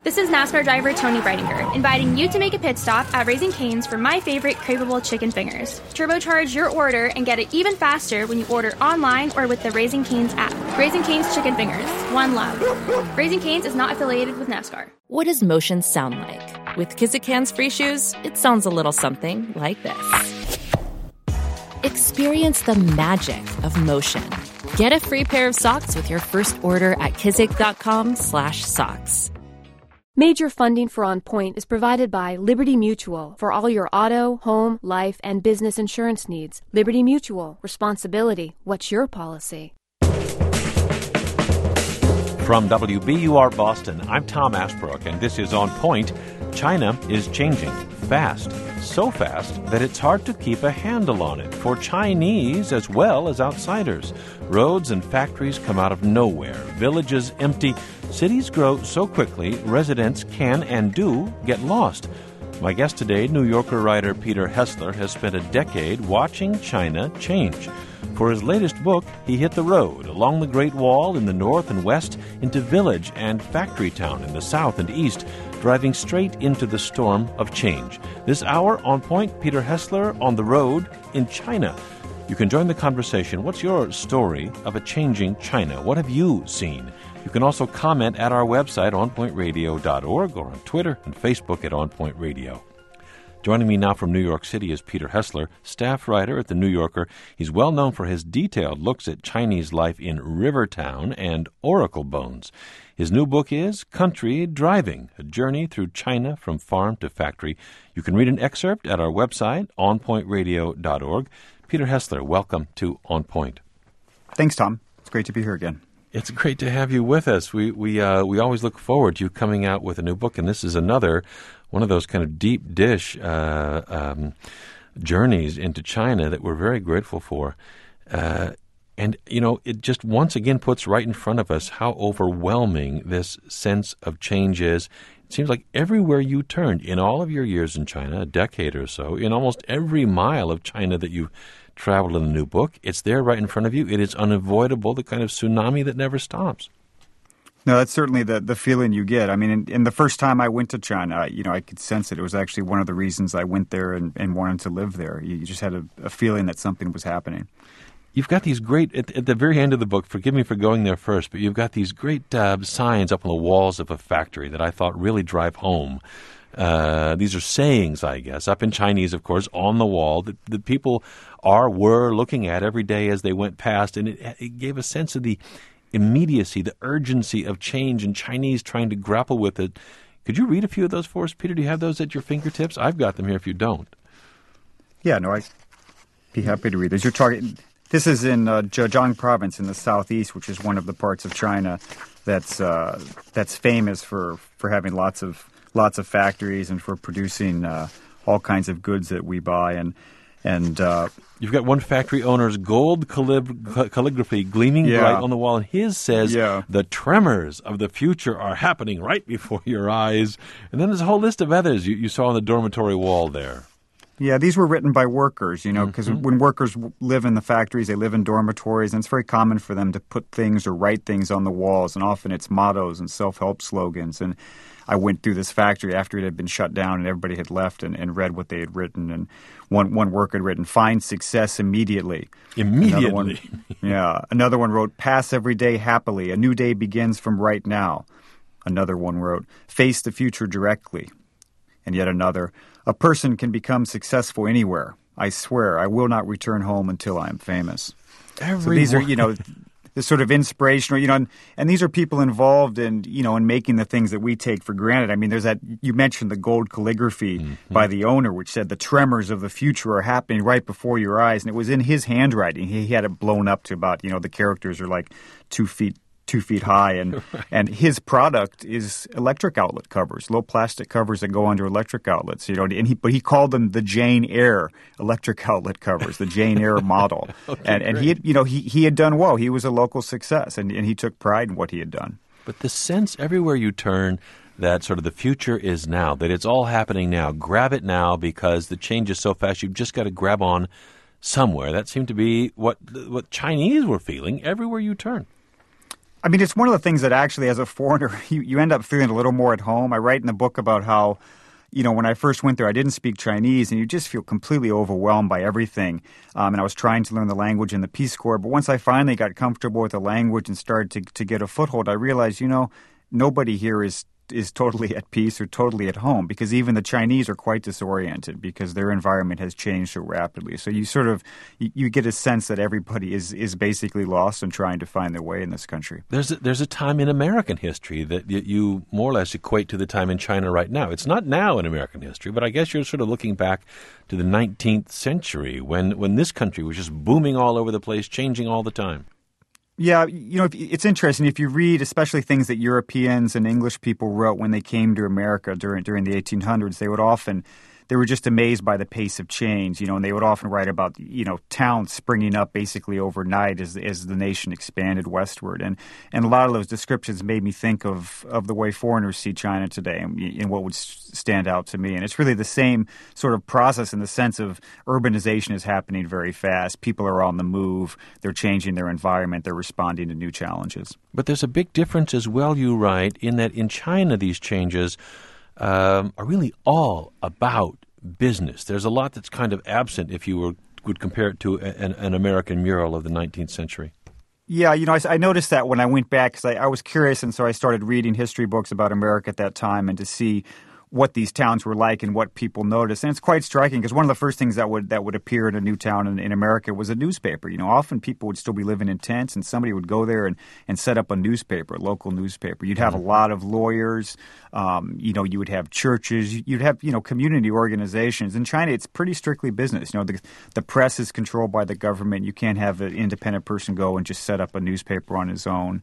This is NASCAR driver Tony Breidinger, inviting you to make a pit stop at Raising Cane's for my favorite craveable chicken fingers. Turbocharge your order and get it even faster when you order online or with the Raising Cane's app. Raising Cane's Chicken Fingers. One love. Raising Cane's is not affiliated with NASCAR. What does motion sound like? With Kizikans free shoes, it sounds a little something like this. Experience the magic of motion. Get a free pair of socks with your first order at kizik.com/socks. Major funding for On Point is provided by Liberty Mutual for all your auto, home, life, and business insurance needs. Liberty Mutual. Responsibility. What's your policy? From WBUR Boston, I'm Tom Ashbrook, and this is On Point. China is changing fast, so fast that it's hard to keep a handle on it for Chinese as well as outsiders. Roads and factories come out of nowhere, villages empty, cities grow so quickly residents can and do get lost. My guest today, New Yorker writer Peter Hessler, has spent a decade watching China change. For his latest book, he hit the road along the Great Wall in the north and west, into village and factory town in the south and east, driving straight into the storm of change. This hour, On Point, Peter Hessler on the road in China. You can join the conversation. What's your story of a changing China? What have you seen? You can also comment at our website, onpointradio.org, or on Twitter and Facebook at On Point Radio. Joining me now from New York City is Peter Hessler, staff writer at The New Yorker. He's well known for his detailed looks at Chinese life in Rivertown and Oracle Bones. His new book is Country Driving, a journey through China from farm to factory. You can read an excerpt at our website, onpointradio.org. Peter Hessler, welcome to On Point. Thanks, Tom. It's great to be here again. It's great to have you with us. We always look forward to you coming out with a new book, and this is another one of those kind of deep dish journeys into China that we're very grateful for. And, you know, it just once again puts right in front of us how overwhelming this sense of change is. It seems like everywhere you turned in all of your years in China, a decade or so, in almost every mile of China that you've traveled in the new book, it's there right in front of you. It is unavoidable, the kind of tsunami that never stops. No, that's certainly the feeling you get. I mean, in the first time I went to China, I could sense it. It was actually one of the reasons I went there and wanted to live there. You just had a feeling that something was happening. You've got these great, at the very end of the book, forgive me for going there first, but you've got these great signs up on the walls of a factory that I thought really drive home. These are sayings, I guess, up in Chinese, of course, on the wall that people were looking at every day as they went past, and it gave a sense of the immediacy, the urgency of change in Chinese trying to grapple with it. Could you read a few of those for us, Peter? Do you have those at your fingertips? I've got them here if you don't. Yeah, no, I'd be happy to read those. This is in Zhejiang province in the southeast, which is one of the parts of China that's famous for having lots of factories and for producing all kinds of goods that we buy. And you've got one factory owner's gold calligraphy gleaming bright on the wall, and his says, the tremors of the future are happening right before your eyes. And then there's a whole list of others you saw on the dormitory wall there. Yeah, these were written by workers, because when workers live in the factories, they live in dormitories, and it's very common for them to put things or write things on the walls, and often it's mottos and self-help slogans. And I went through this factory after it had been shut down and everybody had left and read what they had written. And one worker had written, "Find success immediately." Immediately. Another one wrote, "Pass every day happily. A new day begins from right now." Another one wrote, "Face the future directly." And yet another, "A person can become successful anywhere. I swear I will not return home until I am famous." So these are, the sort of inspirational, and these are people involved in, in making the things that we take for granted. I mean, there's that, you mentioned the gold calligraphy by the owner, which said the tremors of the future are happening right before your eyes. And it was in his handwriting. He had it blown up to about, the characters are like 2 feet high, and and his product is electric outlet covers, low plastic covers that go under electric outlets. But he called them the Jane Eyre electric outlet covers, the Jane Eyre model. And he had done well. He was a local success, and he took pride in what he had done. But the sense everywhere you turn that sort of the future is now, that it's all happening now. Grab it now because the change is so fast. You've just got to grab on somewhere. That seemed to be what Chinese were feeling everywhere you turn. I mean, it's one of the things that actually, as a foreigner, you end up feeling a little more at home. I write in the book about how, when I first went there, I didn't speak Chinese, and you just feel completely overwhelmed by everything. And I was trying to learn the language in the Peace Corps. But once I finally got comfortable with the language and started to get a foothold, I realized, nobody here is totally at peace or totally at home, because even the Chinese are quite disoriented because their environment has changed so rapidly. So you get a sense that everybody is basically lost and trying to find their way in this country. There's a time in American history that you more or less equate to the time in China right now. It's not now in American history, but I guess you're sort of looking back to the 19th century when this country was just booming all over the place, changing all the time. Yeah, it's interesting. If you read especially things that Europeans and English people wrote when they came to America during the 1800s, they were just amazed by the pace of change, and they would often write about, towns springing up basically overnight as the nation expanded westward. And a lot of those descriptions made me think of the way foreigners see China today and what would stand out to me. And it's really the same sort of process in the sense of urbanization is happening very fast. People are on the move. They're changing their environment. They're responding to new challenges. But there's a big difference as well, you write, in that in China these changes are really all about business. There's a lot that's kind of absent if you would compare it to an American mural of the 19th century. Yeah, I noticed that when I went back because I was curious, and so I started reading history books about America at that time and to see what these towns were like and what people noticed. And it's quite striking because one of the first things that would appear in a new town in America was a newspaper. Often people would still be living in tents and somebody would go there and set up a newspaper, a local newspaper. You'd have a lot of lawyers. You would have churches. You'd have, community organizations. In China, it's pretty strictly business. The press is controlled by the government. You can't have an independent person go and just set up a newspaper on his own.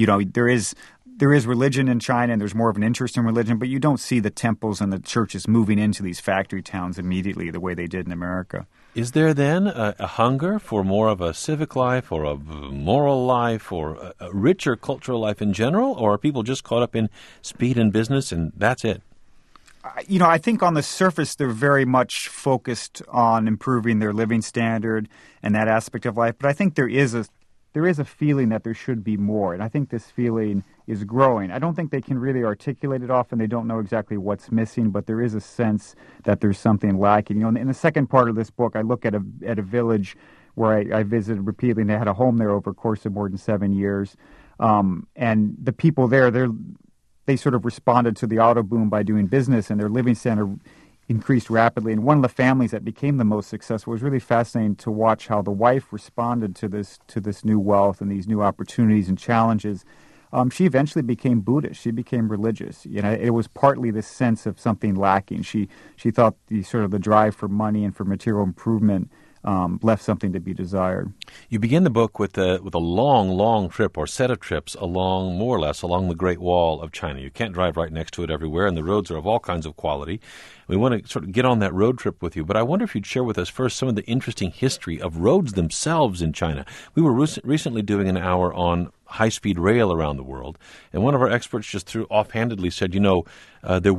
There is religion in China, and there's more of an interest in religion, but you don't see the temples and the churches moving into these factory towns immediately the way they did in America. Is there then a hunger for more of a civic life or a moral life or a richer cultural life in general, or are people just caught up in speed and business and that's it? I think on the surface they're very much focused on improving their living standard and that aspect of life, but I think there is a feeling that there should be more, and I think this feeling is growing. I don't think they can really articulate it often. They don't know exactly what's missing, but there is a sense that there's something lacking. In the second part of this book, I look at a village where I visited repeatedly, and they had a home there over a course of more than 7 years. And the people there, they sort of responded to the auto boom by doing business, and their living standard increased rapidly. And one of the families that became the most successful was really fascinating to watch how the wife responded to this new wealth and these new opportunities and challenges. She eventually became Buddhist. She became religious. It was partly this sense of something lacking. She thought the drive for money and for material improvement left something to be desired. You begin the book with a long trip or set of trips more or less along the Great Wall of China. You can't drive right next to it everywhere, and the roads are of all kinds of quality. We want to sort of get on that road trip with you, but I wonder if you'd share with us first some of the interesting history of roads themselves in China. We were recently doing an hour on high-speed rail around the world, and one of our experts just offhandedly said, there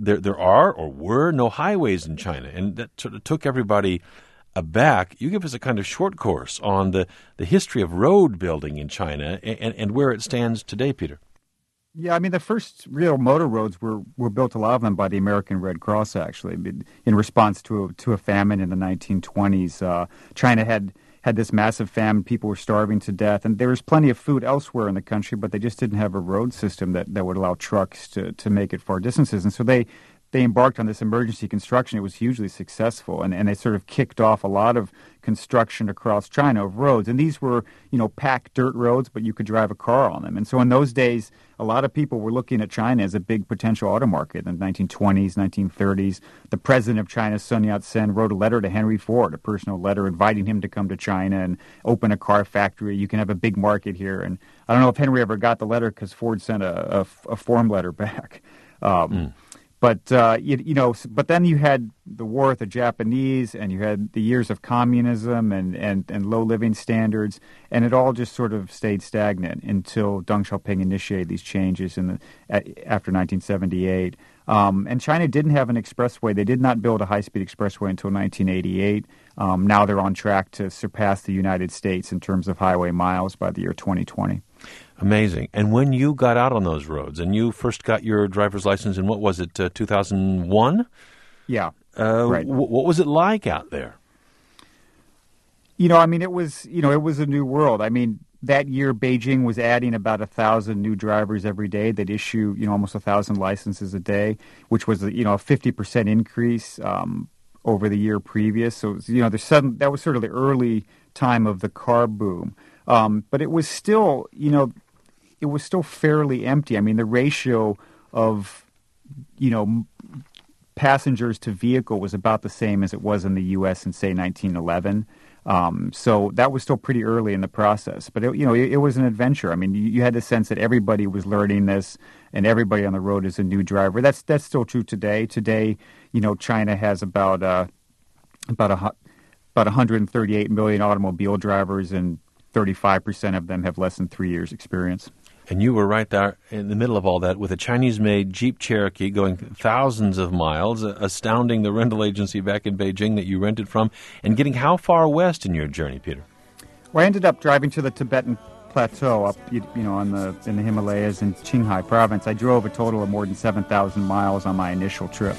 were no highways in China, and that sort of took everybody aback. You give us a kind of short course on the history of road building in China and where it stands today, Peter. Yeah, I mean, the first real motor roads were built, a lot of them, by the American Red Cross, actually, in response to a famine in the 1920s. China had this massive famine. People were starving to death, and there was plenty of food elsewhere in the country, but they just didn't have a road system that would allow trucks to make it far distances. And so they embarked on this emergency construction. It was hugely successful, and they sort of kicked off a lot of construction across China of roads. And these were, packed dirt roads, but you could drive a car on them. And so in those days, a lot of people were looking at China as a big potential auto market in the 1920s, 1930s. The president of China, Sun Yat-sen, wrote a letter to Henry Ford, a personal letter inviting him to come to China and open a car factory. You can have a big market here. And I don't know if Henry ever got the letter because Ford sent a form letter back. But then you had the war with the Japanese, and you had the years of communism and low living standards, and it all just sort of stayed stagnant until Deng Xiaoping initiated these changes after 1978. And China didn't have an expressway. They did not build a high-speed expressway until 1988. Now they're on track to surpass the United States in terms of highway miles by the year 2020. Amazing. And when you got out on those roads and you first got your driver's license in, what was it, 2001? Yeah, right. What was it like out there? It was a new world. I mean, that year Beijing was adding about 1,000 new drivers every day. They'd issue, almost 1,000 licenses a day, which was, a 50% increase over the year previous. So, that was sort of the early time of the car boom. But it was still, fairly empty. I mean, the ratio of, passengers to vehicle was about the same as it was in the U.S. in, say, 1911. So that was still pretty early in the process. But, it was an adventure. I mean, you had the sense that everybody was learning this and everybody on the road is a new driver. That's still true today. Today, China has about 138 million automobile drivers, and 35% of them have less than 3 years experience. And you were right there in the middle of all that with a Chinese-made Jeep Cherokee going thousands of miles, astounding the rental agency back in Beijing that you rented from, and getting how far west in your journey, Peter? Well, I ended up driving to the Tibetan Plateau up, in the Himalayas in Qinghai province. I drove a total of more than 7,000 miles on my initial trip.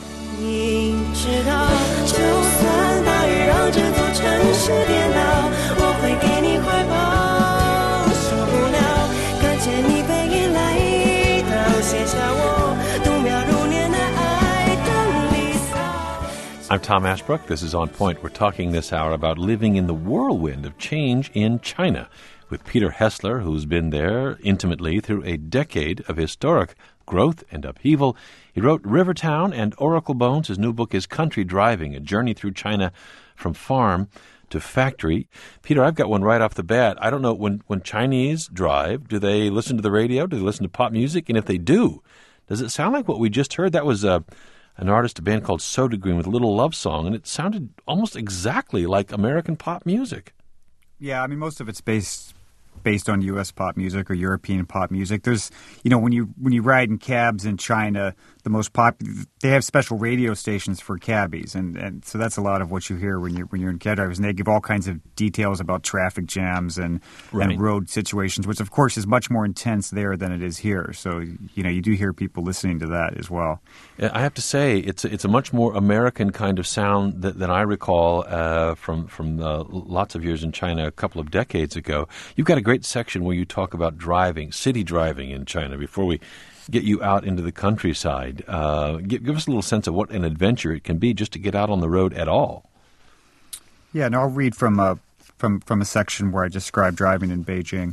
I'm Tom Ashbrook. This is On Point. We're talking this hour about living in the whirlwind of change in China with Peter Hessler, who's been there intimately through a decade of historic growth and upheaval. He wrote Rivertown and Oracle Bones. His new book is Country Driving, A Journey Through China from Farm to Factory. Peter, I've got one right off the bat. I don't know, when Chinese drive, do they listen to the radio? Do they listen to pop music? And if they do, does it sound like what we just heard? That was an artist, a band called Soda Green with a Little Love Song, and it sounded almost exactly like American pop music. Yeah, I mean, most of it's based on U.S. pop music or European pop music. There's, when you ride in cabs in China, the most they have special radio stations for cabbies, and so that's a lot of what you hear when you're in cab drivers, and they give all kinds of details about traffic jams and road situations, which of course is much more intense there than it is here. So you do hear people listening to that as well. I have to say it's a much more American kind of sound than I recall from lots of years in China a couple of decades ago. You've got a great section where you talk about driving, city driving in China. Before we get you out into the countryside, give us a little sense of what an adventure it can be just to get out on the road at all. Yeah, and I'll read from a section where I describe driving in Beijing.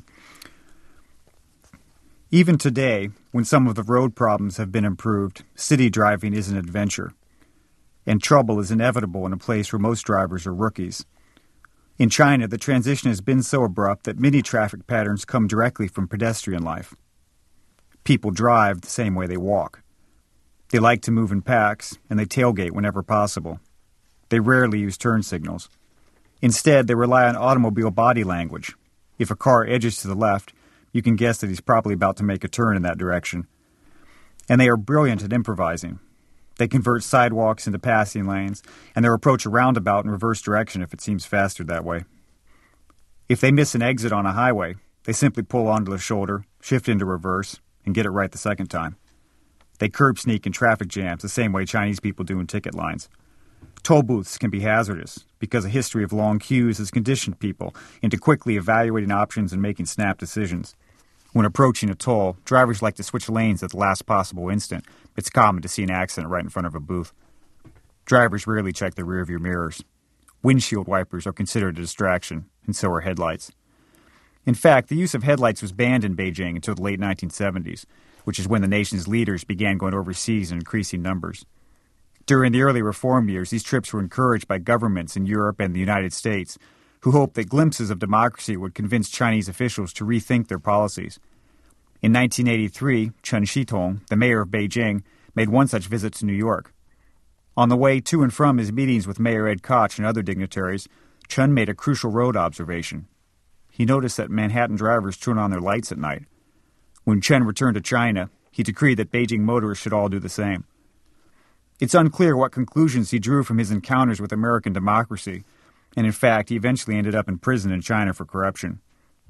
Even today, when some of the road problems have been improved, city driving is an adventure, and trouble is inevitable in a place where most drivers are rookies. In China, the transition has been so abrupt that many traffic patterns come directly from pedestrian life. People drive the same way they walk. They like to move in packs, and they tailgate whenever possible. They rarely use turn signals. Instead, they rely on automobile body language. If a car edges to the left, you can guess that he's probably about to make a turn in that direction. And they are brilliant at improvising. They convert sidewalks into passing lanes, and they'll approach a roundabout in reverse direction if it seems faster that way. If they miss an exit on a highway, they simply pull onto the shoulder, shift into reverse, and get it right the second time. They curb sneak in traffic jams the same way Chinese people do in ticket lines. Toll booths can be hazardous because a history of long queues has conditioned people into quickly evaluating options and making snap decisions. When approaching a toll, drivers like to switch lanes at the last possible instant. It's common to see an accident right in front of a booth. Drivers rarely check their rearview mirrors. Windshield wipers are considered a distraction, and so are headlights. In fact, the use of headlights was banned in Beijing until the late 1970s, which is when the nation's leaders began going overseas in increasing numbers. During the early reform years, these trips were encouraged by governments in Europe and the United States, who hoped that glimpses of democracy would convince Chinese officials to rethink their policies. In 1983, Chen Shitong, the mayor of Beijing, made one such visit to New York. On the way to and from his meetings with Mayor Ed Koch and other dignitaries, Chen made a crucial road observation. He noticed that Manhattan drivers turn on their lights at night. When Chen returned to China, he decreed that Beijing motorists should all do the same. It's unclear what conclusions he drew from his encounters with American democracy, and in fact, he eventually ended up in prison in China for corruption.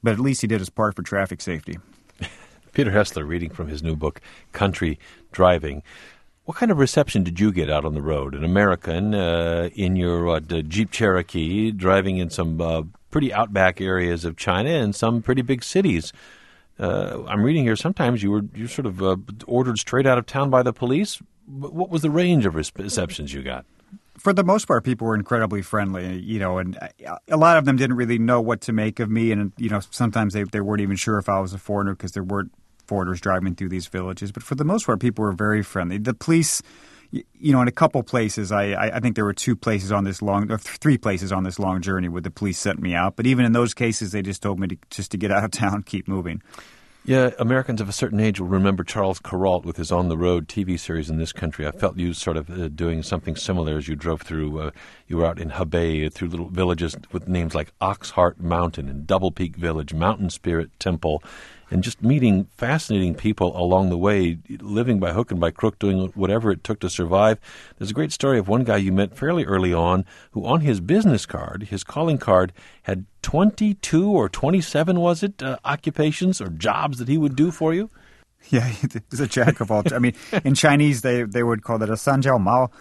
but at least he did his part for traffic safety. Peter Hessler reading from his new book, Country Driving. What kind of reception did you get out on the road? An American in your Jeep Cherokee driving in some pretty outback areas of China and some pretty big cities. I'm reading here sometimes you sort of ordered straight out of town by the police. What was the range of receptions you got? For the most part, people were incredibly friendly, and a lot of them didn't really know what to make of me. And, sometimes they weren't even sure if I was a foreigner because there weren't foreigners driving through these villages. But for the most part, people were very friendly. The police, in a couple places, I think there were 3 places on this long journey where the police sent me out. But even in those cases, they just told me to get out of town, keep moving. Yeah, Americans of a certain age will remember Charles Kuralt with his On the Road TV series in this country. I felt you sort of doing something similar as you drove through, you were out in Hebei through little villages with names like Oxheart Mountain and Double Peak Village, Mountain Spirit Temple, and just meeting fascinating people along the way, living by hook and by crook, doing whatever it took to survive. There's a great story of one guy you met fairly early on who on his business card, his calling card, had 22 or 27, was it, occupations or jobs that he would do for you? Yeah, he's a jack of all. I mean, in Chinese, they would call that a sanjiao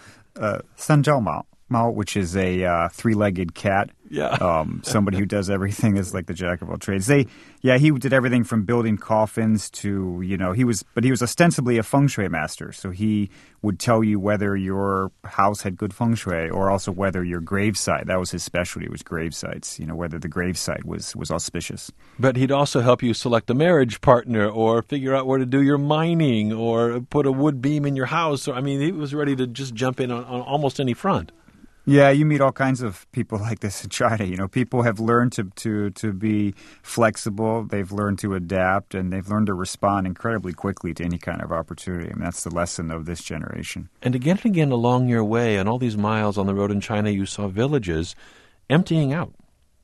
mao, which is a 3-legged cat. Yeah. Somebody who does everything is like the jack of all trades. He did everything from building coffins to, he was ostensibly a feng shui master. So he would tell you whether your house had good feng shui or also whether your gravesite, that was his specialty, was gravesites, whether the gravesite was auspicious. But he'd also help you select a marriage partner or figure out where to do your mining or put a wood beam in your house. He was ready to just jump in on almost any front. Yeah, you meet all kinds of people like this in China. People have learned to be flexible. They've learned to adapt, and they've learned to respond incredibly quickly to any kind of opportunity. That's the lesson of this generation. And again along your way, on all these miles on the road in China, you saw villages emptying out.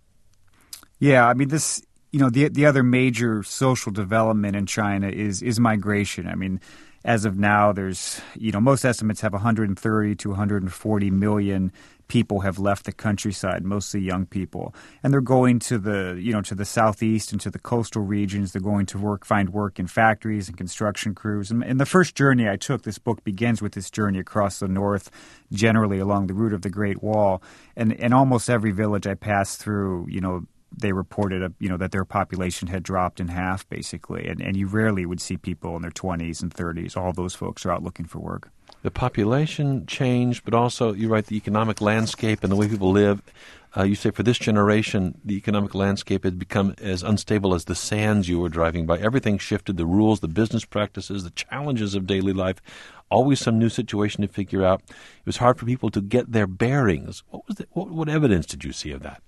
Yeah, this, the other major social development in China is migration. As of now, there's, most estimates have 130 to 140 million people have left the countryside, mostly young people. And they're going to the southeast and to the coastal regions. They're going to find work in factories and construction crews. And the first journey I took, this book begins with this journey across the north, generally along the route of the Great Wall. And almost every village I passed through, they reported, that their population had dropped in half, basically. And you rarely would see people in their 20s and 30s. All those folks are out looking for work. The population changed, but also, you're right, the economic landscape and the way people live. You say for this generation, the economic landscape had become as unstable as the sands you were driving by. Everything shifted, the rules, the business practices, the challenges of daily life. Always some new situation to figure out. It was hard for people to get their bearings. What evidence did you see of that?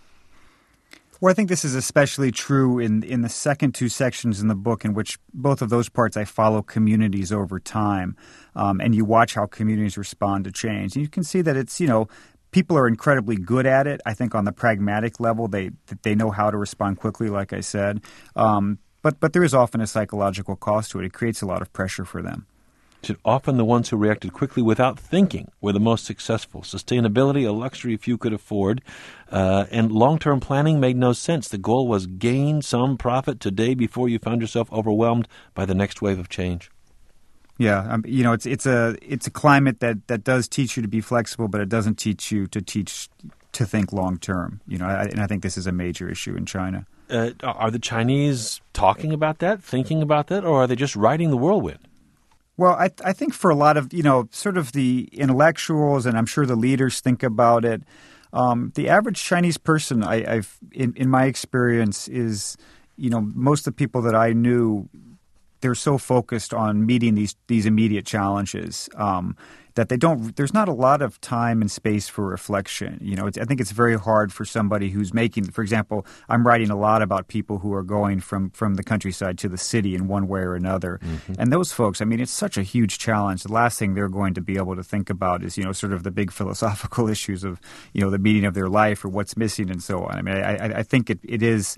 Well, I think this is especially true in the second 2 sections in the book, in which both of those parts I follow communities over time, and you watch how communities respond to change. And you can see that it's, people are incredibly good at it. I think on the pragmatic level, they know how to respond quickly, like I said. But there is often a psychological cost to it. It creates a lot of pressure for them. Often the ones who reacted quickly without thinking were the most successful. Sustainability, a luxury few could afford, and long-term planning made no sense. The goal was gain some profit today before you found yourself overwhelmed by the next wave of change. Yeah, it's a climate that does teach you to be flexible, but it doesn't teach you to think long-term. And I think this is a major issue in China. Are the Chinese talking about that, thinking about that, or are they just riding the whirlwind? Well, I think for a lot of, sort of the intellectuals, and I'm sure the leaders think about it, the average Chinese person, in my experience, is, most of the people that I knew, they're so focused on meeting these immediate challenges that there's not a lot of time and space for reflection. I think it's very hard for somebody who's making, for example, I'm writing a lot about people who are going from the countryside to the city in one way or another. Mm-hmm. And those folks, it's such a huge challenge. The last thing they're going to be able to think about is, sort of the big philosophical issues of, the meaning of their life or what's missing and so on. I think they've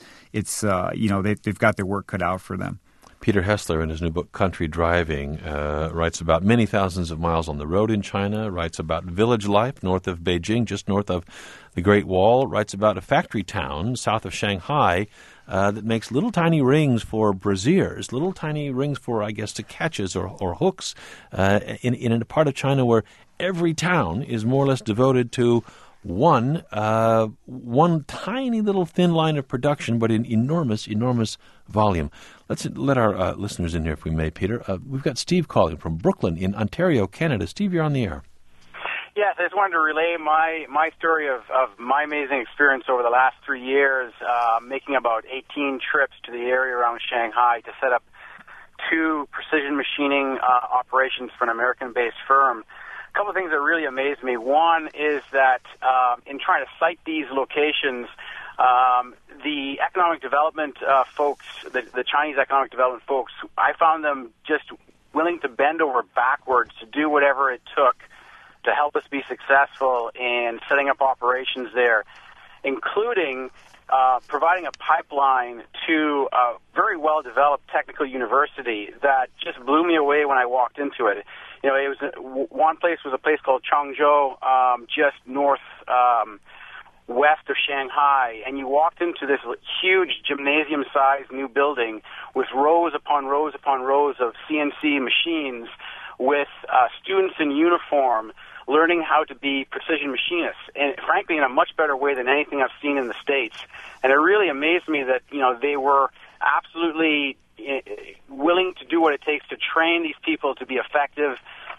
got their work cut out for them. Peter Hessler, in his new book, Country Driving, writes about many thousands of miles on the road in China, writes about village life north of Beijing, just north of the Great Wall, writes about a factory town south of Shanghai that makes little tiny rings for braziers, little tiny rings for, I guess, to catches or hooks in a part of China where every town is more or less devoted to one tiny little thin line of production, but in enormous volume. Let's let our listeners in here, if we may, Peter. We've got Steve calling from Brooklyn in Ontario, Canada. Steve, you're on the air. Yes, I just wanted to relay my story of my amazing experience over the last 3 years, making about 18 trips to the area around Shanghai to set up 2 precision machining operations for an American-based firm. A couple of things that really amazed me. One is that in trying to site these locations, the economic development folks, the Chinese economic development folks, I found them just willing to bend over backwards to do whatever it took to help us be successful in setting up operations there, including providing a pipeline to a very well-developed technical university that just blew me away when I walked into it. You know, it was one place was a place called Changzhou, just north west of Shanghai, and you walked into this huge gymnasium-sized new building with rows upon rows upon rows of CNC machines with students in uniform learning how to be precision machinists, and frankly in a much better way than anything I've seen in the States. And it really amazed me that, you know, they were absolutely willing to do what it takes to train these people to be effective,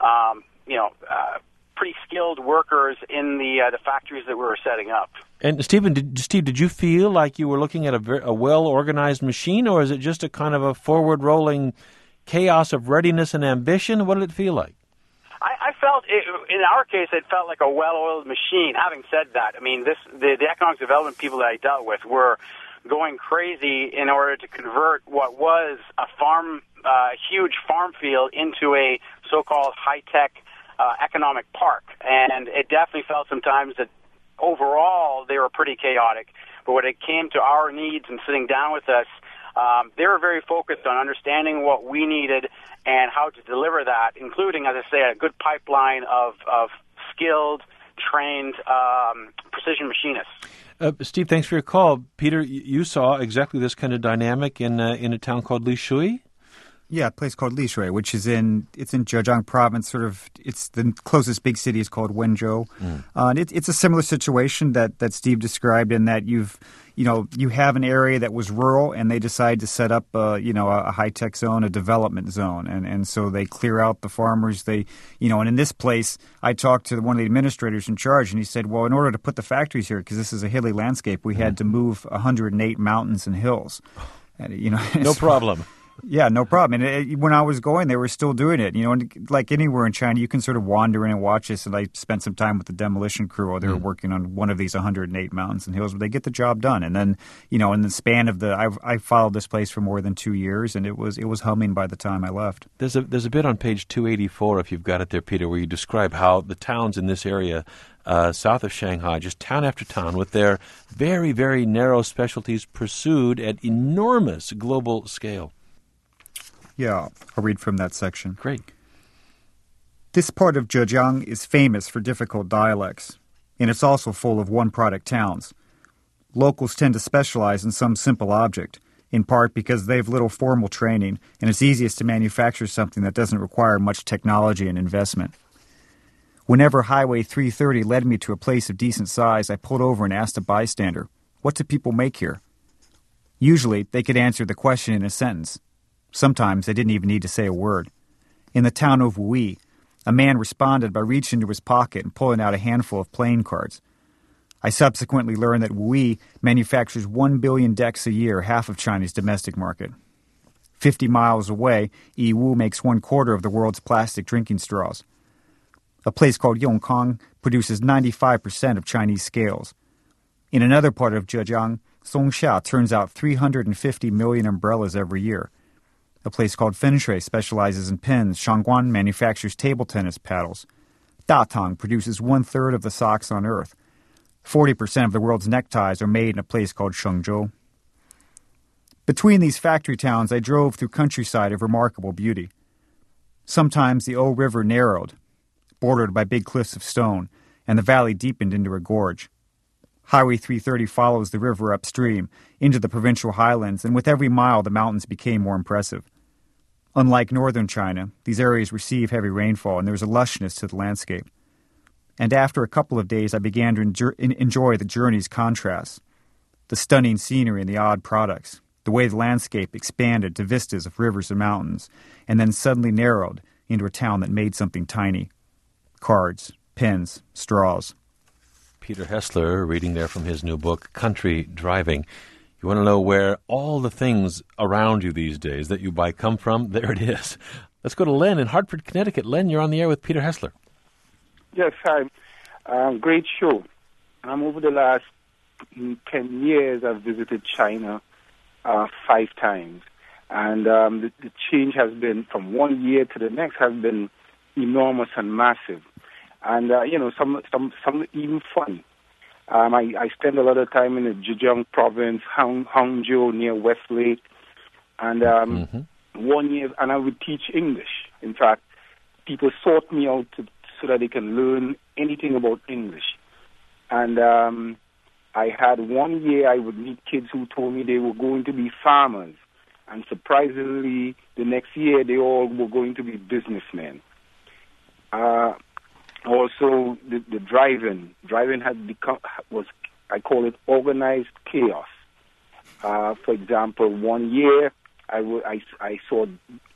pretty skilled workers in the factories that we were setting up. And Steve, did you feel like you were looking at a well-organized machine, or is it just a kind of a forward-rolling chaos of readiness and ambition? What did it feel like? I felt, in our case, it felt like a well-oiled machine. Having said that, I mean, the economic development people that I dealt with were going crazy in order to convert what was a huge farm field into a so-called high-tech economic park. And it definitely felt sometimes that overall they were pretty chaotic. But when it came to our needs and sitting down with us, they were very focused on understanding what we needed and how to deliver that, including, as I say, a good pipeline of skilled, trained precision machinists. Steve, thanks for your call. Peter, you saw exactly this kind of dynamic in a town called Lishui? Yeah, a place called Lishui, which is in Zhejiang province. It's the closest big city is called Wenzhou. And it's a similar situation that Steve described, in that you have an area that was rural, and they decide to set up a high tech zone, a development zone, and so they clear out the farmers. And in this place, I talked to one of the administrators in charge, and he said, well, in order to put the factories here, because this is a hilly landscape, we had to move 108 mountains and hills. And, no problem. Yeah, no problem. And when I was going, they were still doing it. And like anywhere in China, you can sort of wander in and watch this. And I spent some time with the demolition crew while they were working on one of these 108 mountains and hills, but they get the job done. And then, in the span of I followed this place for more than 2 years, and it was humming by the time I left. There's a bit on page 284, if you've got it there, Peter, where you describe how the towns in this area south of Shanghai, just town after town, with their very, very narrow specialties pursued at enormous global scale. Yeah, I'll read from that section. Great. This part of Zhejiang is famous for difficult dialects, and it's also full of one-product towns. Locals tend to specialize in some simple object, in part because they have little formal training, and it's easiest to manufacture something that doesn't require much technology and investment. Whenever Highway 330 led me to a place of decent size, I pulled over and asked a bystander, "What do people make here?" Usually, they could answer the question in a sentence. Sometimes they didn't even need to say a word. In the town of Wuyi, a man responded by reaching into his pocket and pulling out a handful of playing cards. I subsequently learned that Wuyi manufactures 1 billion decks a year, half of China's domestic market. 50 miles away, Yiwu makes 1/4 of the world's plastic drinking straws. A place called Yongkang produces 95% of Chinese scales. In another part of Zhejiang, Songxia turns out 350 million umbrellas every year. A place called Fenshui specializes in pins. Shangguan manufactures table tennis paddles. Datang produces 1/3 of the socks on Earth. 40% of the world's neckties are made in a place called Shengzhou. Between these factory towns, I drove through countryside of remarkable beauty. Sometimes the O River narrowed, bordered by big cliffs of stone, and the valley deepened into a gorge. Highway 330 follows the river upstream into the provincial highlands, and with every mile the mountains became more impressive. Unlike northern China, these areas receive heavy rainfall, and there was a lushness to the landscape. And after a couple of days, I began to enjoy the journey's contrasts, the stunning scenery and the odd products, the way the landscape expanded to vistas of rivers and mountains, and then suddenly narrowed into a town that made something tiny. Cards, pens, straws. Peter Hessler reading there from his new book, Country Driving. You want to know where all the things around you these days that you buy come from? There it is. Let's go to Len in Hartford, Connecticut. Len, you're on the air with Peter Hessler. Yes, hi. Great show. Over the last 10 years, I've visited China 5 times. And the change has been, from one year to the next, has been enormous and massive. And, some even funny. I spend a lot of time in the Zhejiang province, Hangzhou, near Westlake. And 1 year, and I would teach English. In fact, people sought me out so that they can learn anything about English. And I had 1 year I would meet kids who told me they were going to be farmers. And surprisingly, the next year they all were going to be businessmen. Also, the driving had become, I call it organized chaos. For example, 1 year I saw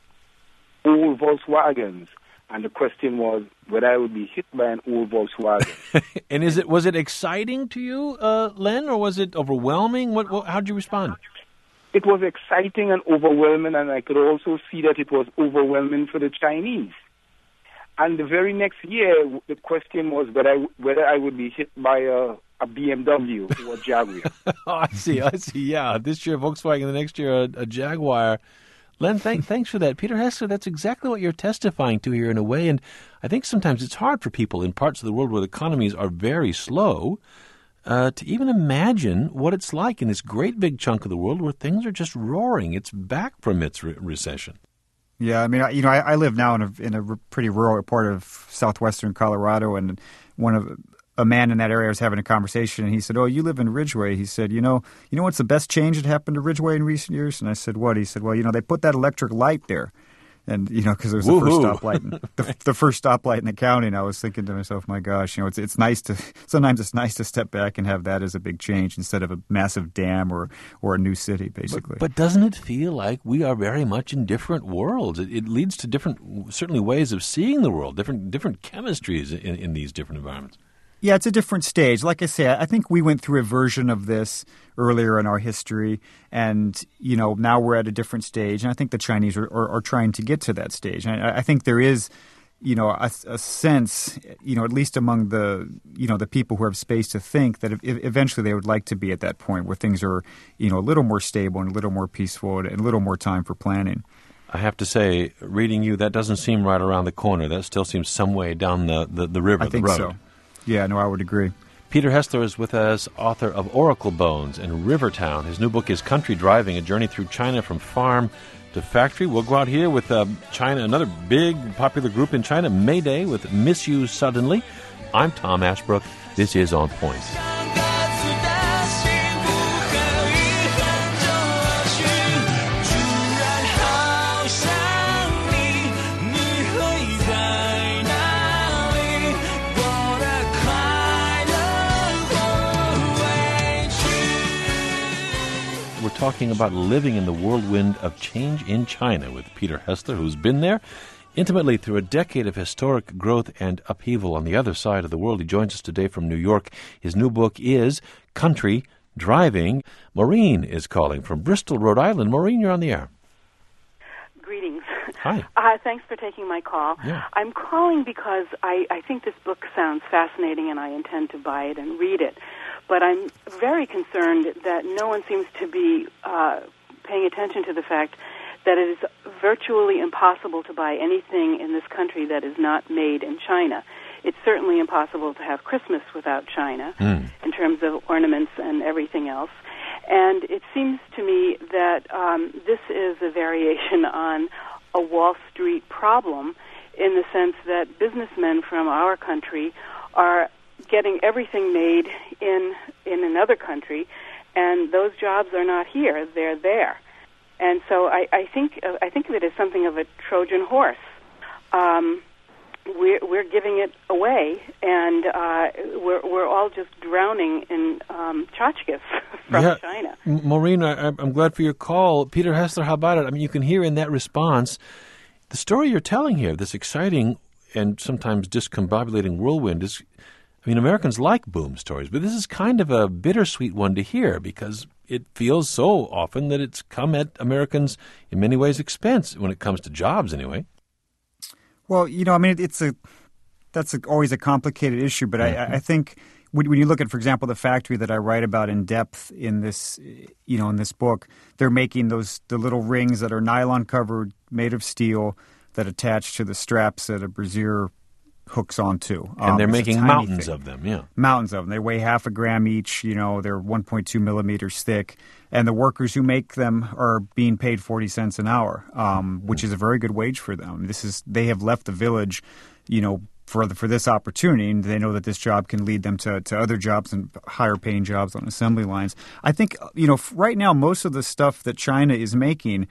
old Volkswagens, and the question was whether I would be hit by an old Volkswagen. And was it exciting to you, Len, or was it overwhelming? How did you respond? It was exciting and overwhelming, and I could also see that it was overwhelming for the Chinese. And the very next year, the question was whether I would be hit by a BMW or a Jaguar. Oh, I see. Yeah, this year Volkswagen, the next year a Jaguar. Len, thanks for that. Peter Hessler, that's exactly what you're testifying to here in a way. And I think sometimes it's hard for people in parts of the world where the economies are very slow to even imagine what it's like in this great big chunk of the world where things are just roaring. It's back from its recession. Yeah, I mean, I live now in a pretty rural part of southwestern Colorado, and a man in that area was having a conversation, and he said, "Oh, you live in Ridgeway." He said, "You know what's the best change that happened to Ridgeway in recent years?" And I said, "What?" He said, "Well, they put that electric light there." And, because it was the first stoplight, the first stoplight in the county. And I was thinking to myself, my gosh, it's nice sometimes it's nice to step back and have that as a big change instead of a massive dam or a new city, basically. But doesn't it feel like we are very much in different worlds? It leads to different, certainly, ways of seeing the world, different chemistries in these different environments. Yeah, it's a different stage. Like I say, I think we went through a version of this earlier in our history, and, now we're at a different stage. And I think the Chinese are trying to get to that stage. And I think there is, a sense, at least among the people who have space to think that eventually they would like to be at that point where things are, a little more stable and a little more peaceful and a little more time for planning. I have to say, reading you, that doesn't seem right around the corner. That still seems some way down the river, the road. I think so. Yeah, no, I would agree. Peter Hessler is with us, author of Oracle Bones and Rivertown. His new book is Country Driving, A Journey Through China from Farm to Factory. We'll go out here with China, another big popular group in China, Mayday, with Miss You Suddenly. I'm Tom Ashbrook. This is On Point. Talking about living in the whirlwind of change in China with Peter Hessler, who's been there intimately through a decade of historic growth and upheaval on the other side of the world. He joins us today from New York. His new book is Country Driving. Maureen is calling from Bristol, Rhode Island. Maureen, you're on the air. Greetings. Hi. Thanks for taking my call. Yeah. I'm calling because I think this book sounds fascinating and I intend to buy it and read it. But I'm very concerned that no one seems to be paying attention to the fact that it is virtually impossible to buy anything in this country that is not made in China. It's certainly impossible to have Christmas without China in terms of ornaments and everything else. And it seems to me that this is a variation on a Wall Street problem in the sense that businessmen from our country are getting everything made in in another country, and those jobs are not here; they're there. And so I think of it as something of a Trojan horse. We're giving it away, and we're all just drowning in tchotchkes from China. Maureen, I'm glad for your call. Peter Hessler, how about it? I mean, you can hear in that response the story you're telling here, this exciting and sometimes discombobulating whirlwind is, I mean, Americans like boom stories, but this is kind of a bittersweet one to hear because it feels so often that it's come at Americans, in many ways, expense when it comes to jobs anyway. Well, I mean, that's always a complicated issue, but I think when you look at, for example, the factory that I write about in depth in this, in this book, they're making the little rings that are nylon covered, made of steel, that attach to the straps that a brassiere hooks onto. And they're making mountains of them, yeah. Mountains of them. They weigh half a gram each. They're 1.2 millimeters thick. And the workers who make them are being paid 40 cents an hour, which is a very good wage for them. They have left the village, for this opportunity, and they know that this job can lead them to other jobs and higher paying jobs on assembly lines. I think, right now, most of the stuff that China is making,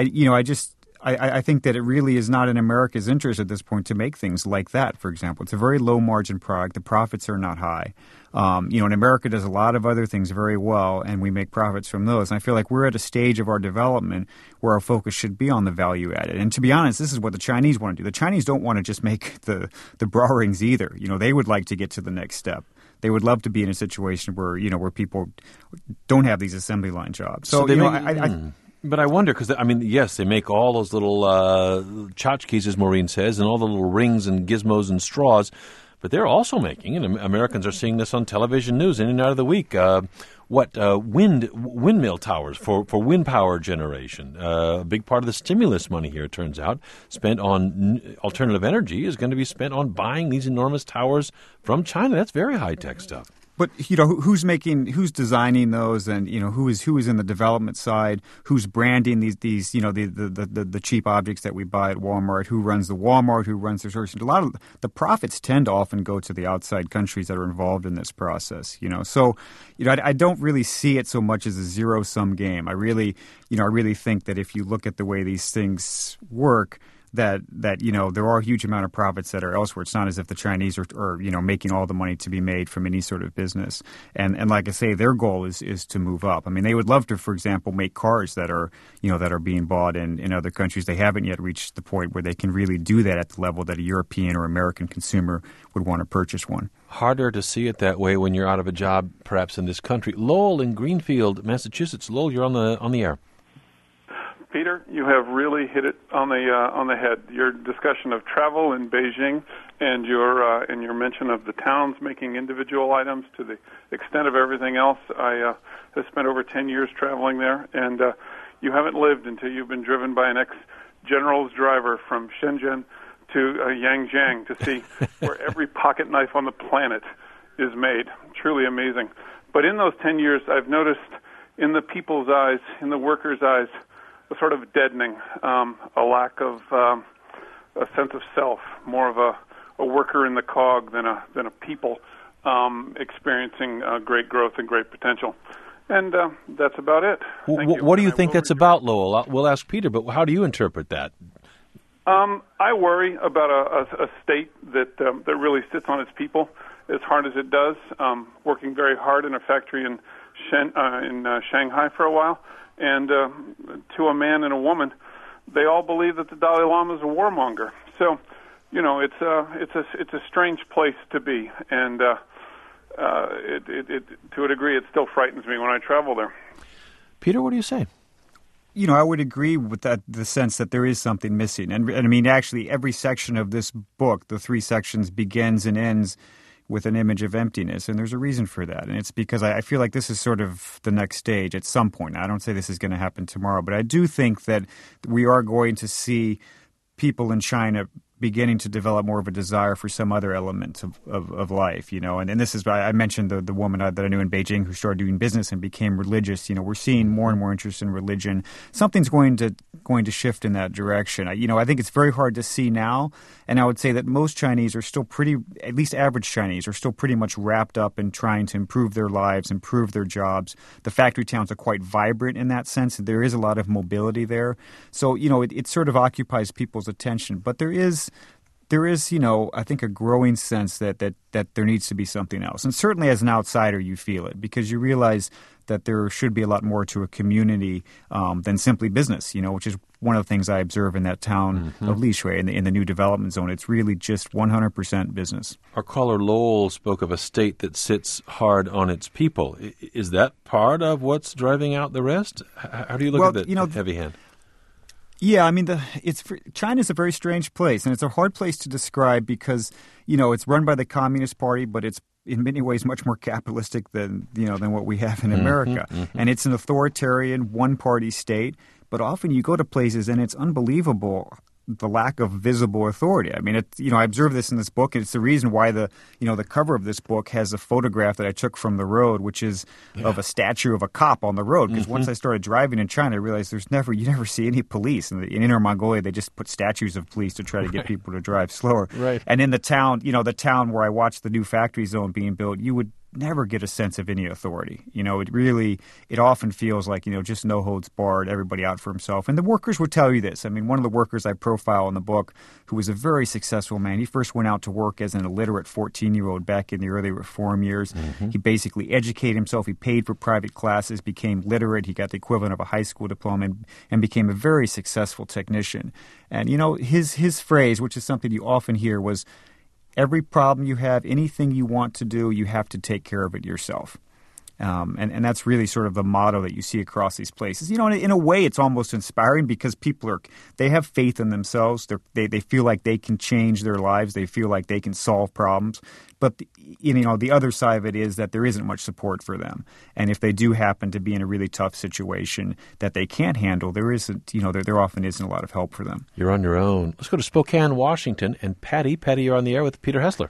I think that it really is not in America's interest at this point to make things like that, for example. It's a very low-margin product. The profits are not high. And America does a lot of other things very well, and we make profits from those. And I feel like we're at a stage of our development where our focus should be on the value added. And to be honest, this is what the Chinese want to do. The Chinese don't want to just make the bra rings either. They would like to get to the next step. They would love to be in a situation where, where people don't have these assembly line jobs. So But I wonder, because, yes, they make all those little tchotchkes, as Maureen says, and all the little rings and gizmos and straws, but they're also making, and Americans are seeing this on television news in and out of the week, windmill towers for wind power generation. A big part of the stimulus money here, it turns out, spent on alternative energy is going to be spent on buying these enormous towers from China. That's very high-tech stuff. But who's designing those, and who is in the development side? Who's branding these the cheap objects that we buy at Walmart? Who runs the Walmart? Who runs the source? A lot of the profits tend to often go to the outside countries that are involved in this process. So I don't really see it so much as a zero-sum game. I really think that if you look at the way these things work, that there are a huge amount of profits that are elsewhere. It's not as if the Chinese are making all the money to be made from any sort of business. And like I say, their goal is to move up. I mean, they would love to, for example, make cars that are being bought in other countries. They haven't yet reached the point where they can really do that at the level that a European or American consumer would want to purchase one. Harder to see it that way when you're out of a job, perhaps in this country. Lowell in Greenfield, Massachusetts. Lowell, you're on the air. Peter, you have really hit it on the head. Your discussion of travel in Beijing and your mention of the towns making individual items to the extent of everything else. I have spent over 10 years traveling there, and you haven't lived until you've been driven by an ex-general's driver from Shenzhen to Yangjiang to see where every pocket knife on the planet is made. Truly amazing. But in those 10 years, I've noticed in the people's eyes, in the workers' eyes, a sort of deadening, a lack of a sense of self, more of a worker in the cog than a people experiencing great growth and great potential. And that's about it. What do you think that's about, Lowell? We'll ask Peter, but how do you interpret that? I worry about a state that really sits on its people as hard as it does, working very hard in a factory in Shanghai for a while. And to a man and a woman, they all believe that the Dalai Lama is a warmonger. So, it's a strange place to be, and it to a degree, it still frightens me when I travel there. Peter, what do you say? I would agree with that, the sense that there is something missing. And I mean, actually, every section of this book, the 3 sections, begins and ends with an image of emptiness, and there's a reason for that. And it's because I feel like this is sort of the next stage at some point. I don't say this is going to happen tomorrow, but I do think that we are going to see people in China beginning to develop more of a desire for some other element of life, And this is, I mentioned the woman that I knew in Beijing who started doing business and became religious. We're seeing more and more interest in religion. Something's going to shift in that direction. I think it's very hard to see now, and I would say that most Chinese are still at least average Chinese, are still pretty much wrapped up in trying to improve their lives, improve their jobs. The factory towns are quite vibrant in that sense. There is a lot of mobility there. So, it sort of occupies people's attention. But there is, I think, a growing sense that there needs to be something else. And certainly as an outsider, you feel it because you realize that there should be a lot more to a community than simply business, which is one of the things I observe in that town of Lishui in the new development zone. It's really just 100% business. Our caller Lowell spoke of a state that sits hard on its people. Is that part of what's driving out the rest? How do you look at that heavy hand? Yeah, I mean, China's a very strange place, and it's a hard place to describe because, it's run by the Communist Party, but it's in many ways much more capitalistic than what we have in America. And it's an authoritarian one-party state, but often you go to places and it's unbelievable the lack of visible authority. I mean, I observed this in this book, and it's the reason why the cover of this book has a photograph that I took from the road, which is of a statue of a cop on the road. Because once I started driving in China, I realized you never see any police. In Inner Mongolia, they just put statues of police to try to get people to drive slower. Right. And in the town, the town where I watched the new factory zone being built, you would never get a sense of any authority. It often feels like, just no holds barred, everybody out for himself. And the workers would tell you this. I mean, one of the workers I profile in the book, who was a very successful man, he first went out to work as an illiterate 14-year-old back in the early reform years. He basically educated himself. He paid for private classes, became literate. He got the equivalent of a high school diploma and became a very successful technician. And, his phrase, which is something you often hear, was, every problem you have, anything you want to do, you have to take care of it yourself. And that's really sort of the motto that you see across these places. In a way, it's almost inspiring because people they have faith in themselves. They feel like they can change their lives. They feel like they can solve problems. But, the other side of it is that there isn't much support for them. And if they do happen to be in a really tough situation that they can't handle, there often isn't a lot of help for them. You're on your own. Let's go to Spokane, Washington. And Patty, you're on the air with Peter Hessler.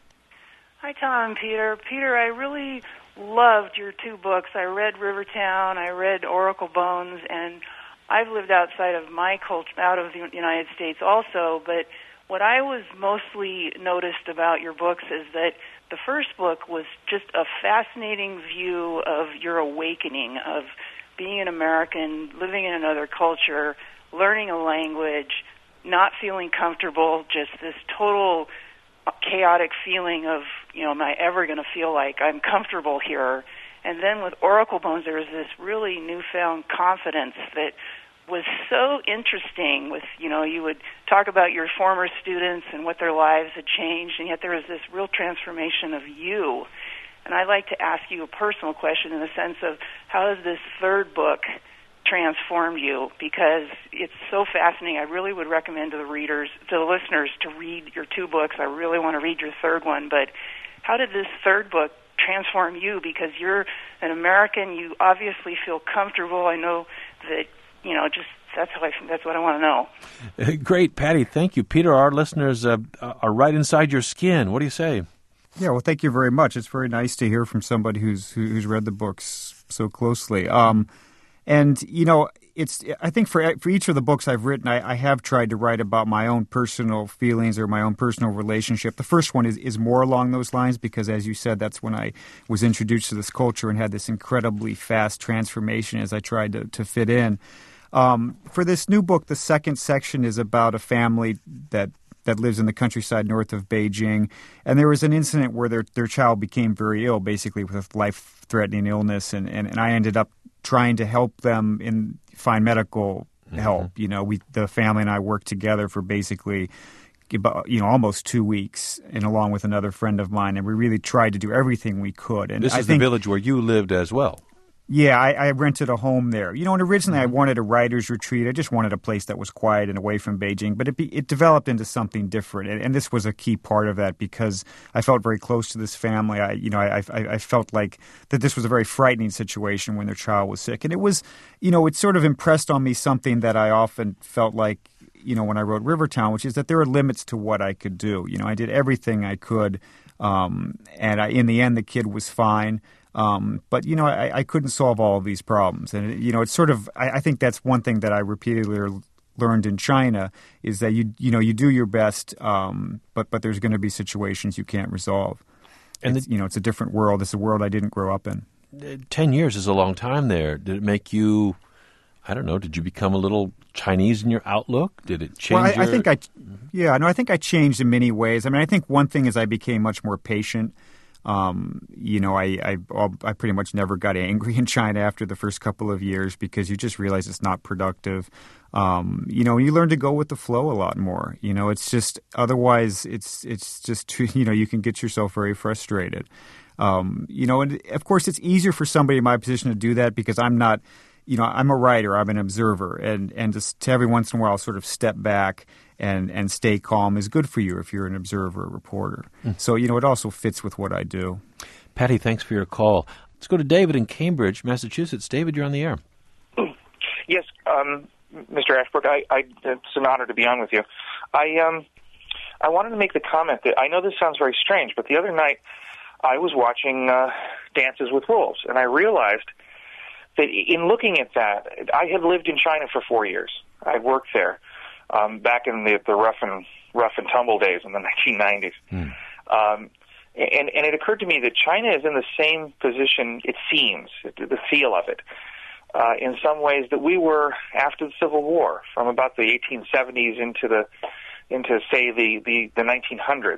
Hi, Tom and Peter. Peter, I really loved your two books. I read Rivertown, I read Oracle Bones, and I've lived outside of my culture, out of the United States also, but what I was mostly noticed about your books is that the first book was just a fascinating view of your awakening, of being an American, living in another culture, learning a language, not feeling comfortable, just this total chaotic feeling of, am I ever going to feel like I'm comfortable here? And then with Oracle Bones, there was this really newfound confidence that was so interesting with, you would talk about your former students and what their lives had changed, and yet there was this real transformation of you. And I'd like to ask you a personal question in the sense of how has this third book transformed you? Because it's so fascinating. I really would recommend to the listeners to read your two books. I really want to read your third one, but how did this third book transform you? Because you're an American, you obviously feel comfortable. I know that, that's what I want to know. Great, Patty. Thank you. Peter, our listeners are right inside your skin. What do you say? Yeah, well, thank you very much. It's very nice to hear from somebody who's read the books so closely. I think for each of the books I've written, I have tried to write about my own personal feelings or my own personal relationship. The first one is more along those lines because, as you said, that's when I was introduced to this culture and had this incredibly fast transformation as I tried to fit in. For this new book, the second section is about a family that lives in the countryside north of Beijing. And there was an incident where their child became very ill, basically with a life-threatening illness. And I ended up trying to help them find medical help. The family and I worked together for basically almost 2 weeks, and along with another friend of mine, and we really tried to do everything we could. And this is the village where you lived as well. Yeah, I rented a home there. And originally I wanted a writer's retreat. I just wanted a place that was quiet and away from Beijing. But it developed into something different. And this was a key part of that because I felt very close to this family. I felt like that this was a very frightening situation when their child was sick. And it was, it sort of impressed on me something that I often felt like, when I wrote Rivertown, which is that there are limits to what I could do. I did everything I could, and in the end, the kid was fine. But I couldn't solve all of these problems, and it's sort of. I think that's one thing that I repeatedly learned in China is that you do your best, but there's going to be situations you can't resolve. And it's a different world. It's a world I didn't grow up in. 10 years is a long time there. Did it make you, I don't know, did you become a little Chinese in your outlook? Did it change I think I changed in many ways. I mean, I think one thing is I became much more patient. I pretty much never got angry in China after the first couple of years because you just realize it's not productive. You learn to go with the flow a lot more. It's just otherwise it's just you can get yourself very frustrated. And of course it's easier for somebody in my position to do that because I'm not. I'm a writer. I'm an observer, and just to every once in a while sort of step back and stay calm is good for you if you're an observer, a reporter. So it also fits with what I do. Patty, thanks for your call. Let's go to David in Cambridge, Massachusetts. David, you're on the air. Yes, Mr. Ashbrook, it's an honor to be on with you. I wanted to make the comment that I know this sounds very strange, but the other night I was watching Dances with Wolves, and I realized that in looking at that, I had lived in China for 4 years. I worked there back in the rough and tumble days in the 1990s. And it occurred to me that China is in the same position, it seems, the feel of it, in some ways that we were after the Civil War, from about the 1870s into say the 1900s.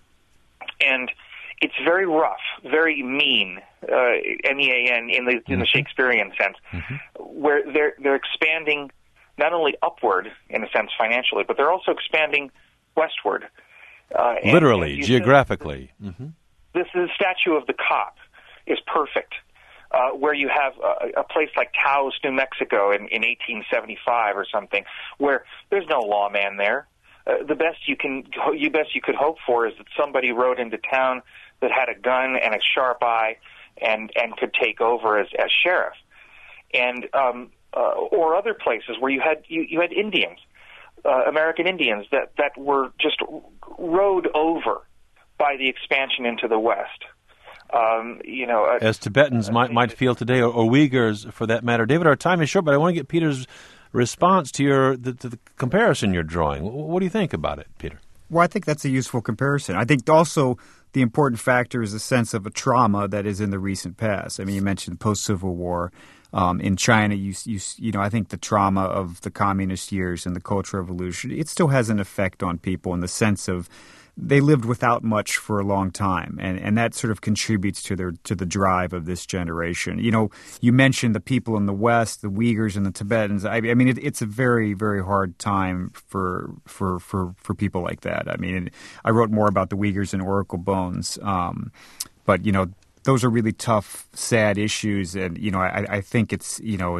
And it's very rough, very mean, M-E-A-N in the Shakespearean sense, where they're expanding not only upward in a sense financially, but they're also expanding westward. Literally, geographically. This is the statue of the cop is perfect, where you have a place like Taos, New Mexico in 1875 or something, where there's no lawman there. The best you could hope for is that somebody rode into town that had a gun and a sharp eye and could take over as sheriff, and or other places where you had Indians, American Indians that were just rode over by the expansion into the West. As Tibetans might feel today, or Uyghurs for that matter. David, our time is short, but I want to get Peter's response to the comparison you're drawing. What do you think about it, Peter? Well, I think that's a useful comparison. I think also the important factor is a sense of a trauma that is in the recent past. I mean, you mentioned post-Civil War. In China, I think the trauma of the communist years and the Cultural Revolution, it still has an effect on people in the sense of they lived without much for a long time, and that sort of contributes to the drive of this generation. You mentioned the people in the West, the Uyghurs and the Tibetans. I mean, it's a very, very hard time for people like that. I mean, I wrote more about the Uyghurs in Oracle Bones, but those are really tough, sad issues, and I think it's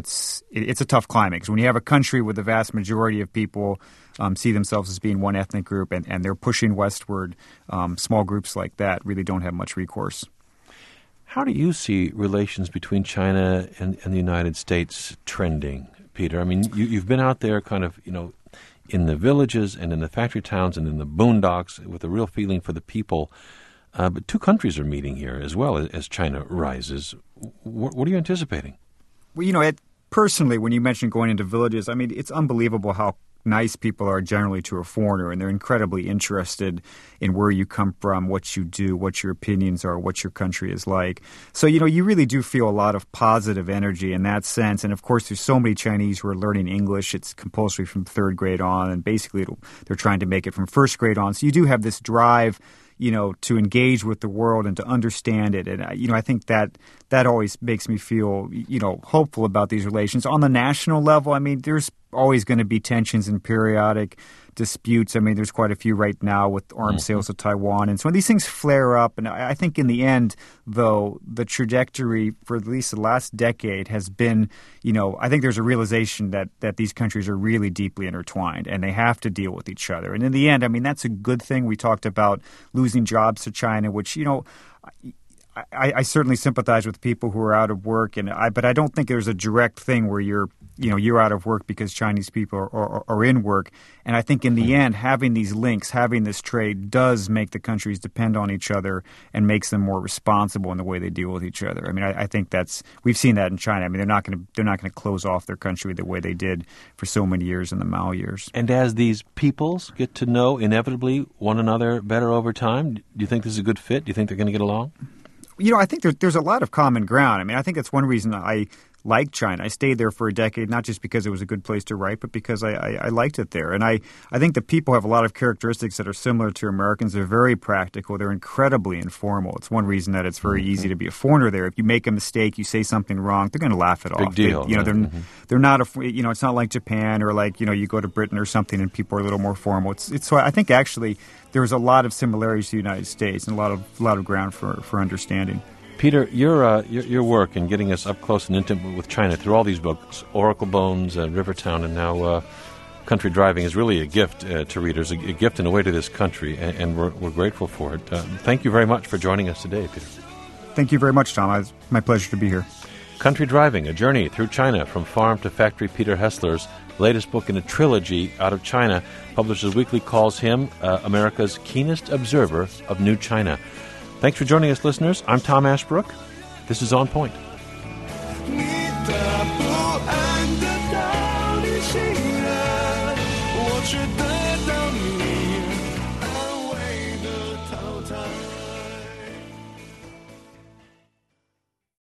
a tough climate because when you have a country with the vast majority of people see themselves as being one ethnic group and they're pushing westward, small groups like that really don't have much recourse. How do you see relations between China and the United States trending, Peter? I mean, you've been out there kind of, in the villages and in the factory towns and in the boondocks with a real feeling for the people. But two countries are meeting here as well as China rises. What are you anticipating? Well, personally, when you mentioned going into villages, I mean, it's unbelievable how nice people are generally to a foreigner, and they're incredibly interested in where you come from, what you do, what your opinions are, what your country is like. So, you really do feel a lot of positive energy in that sense. And, of course, there's so many Chinese who are learning English. It's compulsory from third grade on, and basically they're trying to make it from first grade on. So you do have this drive to engage with the world and to understand it. And, I think that always makes me feel, hopeful about these relations. On the national level, I mean, there's always going to be tensions and periodic disputes. I mean, there's quite a few right now with arms sales to Taiwan. And so when these things flare up, and I think in the end, though, the trajectory for at least the last decade has been, I think there's a realization that these countries are really deeply intertwined and they have to deal with each other. And in the end, I mean, that's a good thing. We talked about losing jobs to China, which, I certainly sympathize with people who are out of work, but I don't think there's a direct thing where you're out of work because Chinese people are in work. And I think in the end, having these links, having this trade does make the countries depend on each other and makes them more responsible in the way they deal with each other. I mean, I think we've seen that in China. I mean, they're not going to close off their country the way they did for so many years in the Mao years. And as these peoples get to know inevitably one another better over time, do you think this is a good fit? Do you think they're going to get along? I think there's a lot of common ground. I mean, I think that's one reason I like China. I stayed there for a decade, not just because it was a good place to write, but because I liked it there. And I think the people have a lot of characteristics that are similar to Americans. They're very practical. They're incredibly informal. It's one reason that it's very easy to be a foreigner there. If you make a mistake, you say something wrong, they're going to laugh it off. Big deal. They're not it's not like Japan or like, you go to Britain or something and people are a little more formal. So I think actually there's a lot of similarities to the United States and a lot of ground for understanding. Peter, your work in getting us up close and intimate with China through all these books, Oracle Bones and Rivertown, and now Country Driving, is really a gift to readers, a gift in a way to this country, and we're grateful for it. Thank you very much for joining us today, Peter. Thank you very much, Tom. It's my pleasure to be here. Country Driving, a journey through China from farm to factory. Peter Hessler's latest book in a trilogy out of China. Publishers Weekly calls him America's keenest observer of new China. Thanks for joining us, listeners. I'm Tom Ashbrook. This is On Point.